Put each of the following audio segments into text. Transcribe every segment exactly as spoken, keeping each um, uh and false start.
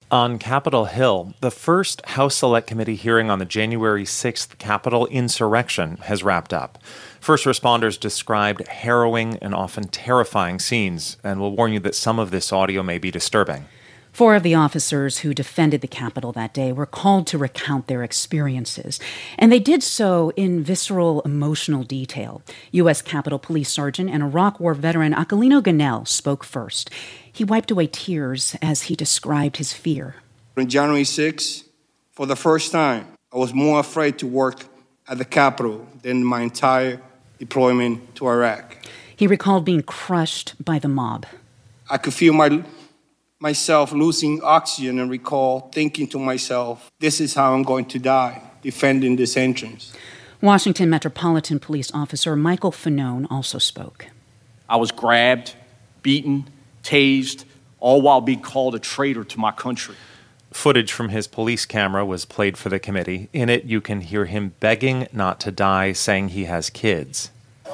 On Capitol Hill, the first House Select Committee hearing on the January sixth Capitol insurrection has wrapped up. First responders described harrowing and often terrifying scenes, and will warn you that some of this audio may be disturbing. Four of the officers who defended the Capitol that day were called to recount their experiences, and they did so in visceral, emotional detail. U S Capitol Police Sergeant and Iraq War veteran Aquilino Ganell spoke first. He wiped away tears as he described his fear. On January sixth, for the first time, I was more afraid to work at the Capitol than my entire deployment to Iraq. He recalled being crushed by the mob. I could feel my myself losing oxygen and recall thinking to myself, this is how I'm going to die, defending this entrance. Washington Metropolitan Police Officer Michael Fanone also spoke. I was grabbed, beaten, tased, all while being called a traitor to my country. Footage from his police camera was played for the committee. In it, you can hear him begging not to die, saying he has kids.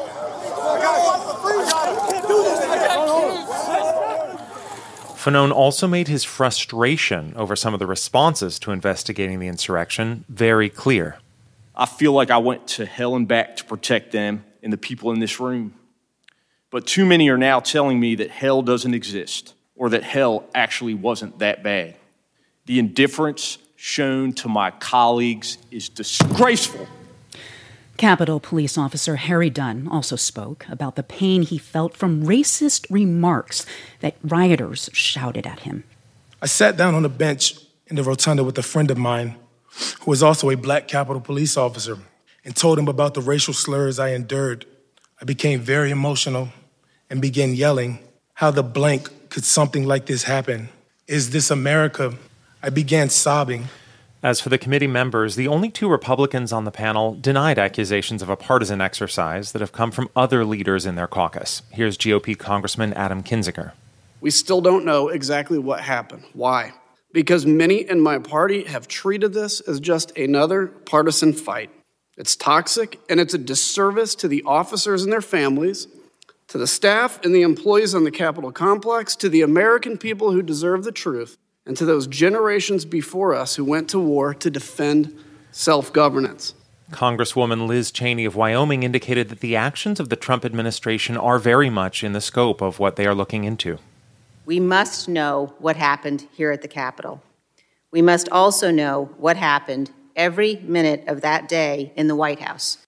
Fanone also made his frustration over some of the responses to investigating the insurrection very clear. I feel like I went to hell and back to protect them and the people in this room. But too many are now telling me that hell doesn't exist, or that hell actually wasn't that bad. The indifference shown to my colleagues is disgraceful. Capitol Police Officer Harry Dunn also spoke about the pain he felt from racist remarks that rioters shouted at him. I sat down on a bench in the rotunda with a friend of mine who was also a black Capitol Police officer and told him about the racial slurs I endured. I became very emotional and began yelling, how the blank could something like this happen? Is this America? I began sobbing. As for the committee members, the only two Republicans on the panel denied accusations of a partisan exercise that have come from other leaders in their caucus. Here's G O P Congressman Adam Kinzinger. We still don't know exactly what happened. Why? Because many in my party have treated this as just another partisan fight. It's toxic, and it's a disservice to the officers and their families, to the staff and the employees on the Capitol complex, to the American people who deserve the truth, and to those generations before us who went to war to defend self-governance. Congresswoman Liz Cheney of Wyoming indicated that the actions of the Trump administration are very much in the scope of what they are looking into. We must know what happened here at the Capitol. We must also know what happened every minute of that day in the White House.